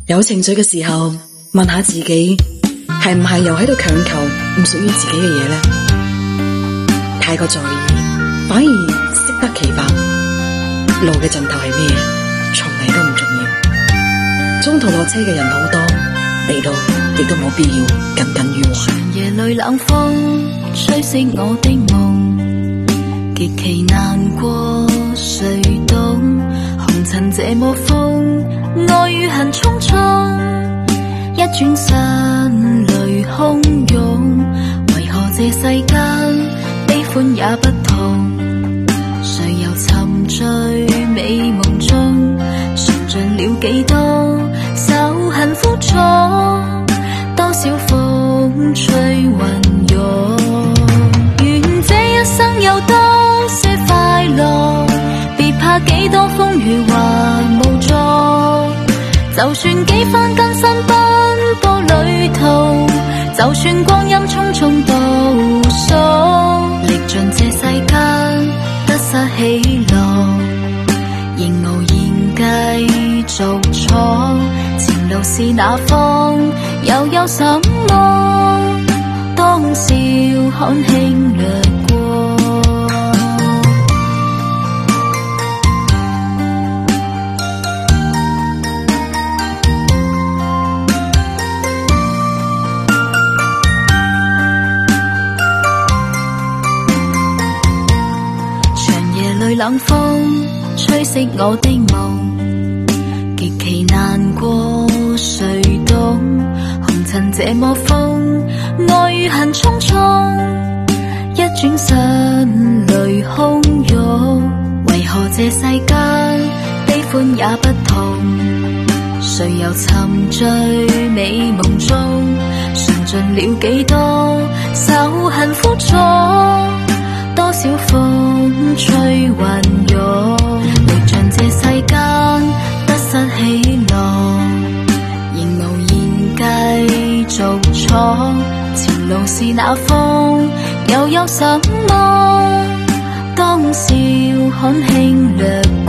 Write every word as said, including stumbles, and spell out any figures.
有情緒嘅時候，問下自己，係唔係又喺度強求唔屬於自己嘅嘢呢？太過在意，反而適得其反。路嘅盡頭係咩？從嚟都唔重要。中途落車嘅人好多，嚟到亦都冇必要耿耿於懷。 長夜裏冷風吹熄我的夢，極其難過，誰懂？紅塵這麼瘋，愛與恨匆匆，一轉身淚洶湧。為何這世間悲歡也不同？誰又沉醉美夢中，嘗盡了幾多愁恨苦楚，多少風吹雲湧。願這一生有多些快樂，別怕幾多風雨或無助，就算幾番艱辛奔波旅途，就算光陰匆匆倒數，歷盡這世間得失喜樂，仍無言繼續闖。前路是哪方，又有什麼？當笑看輕掠過。冷風吹熄我的夢，極其難過，誰懂？紅塵這麼瘋，愛與恨匆匆，一轉身淚洶湧。為何這世間悲歡也不同？誰又沉醉美夢中，嘗盡了幾多愁恨苦楚，多少風吹雲湧。歷盡這世間得失喜樂，仍無言繼續闖。前路是哪方，又有什麼？當笑看輕掠過。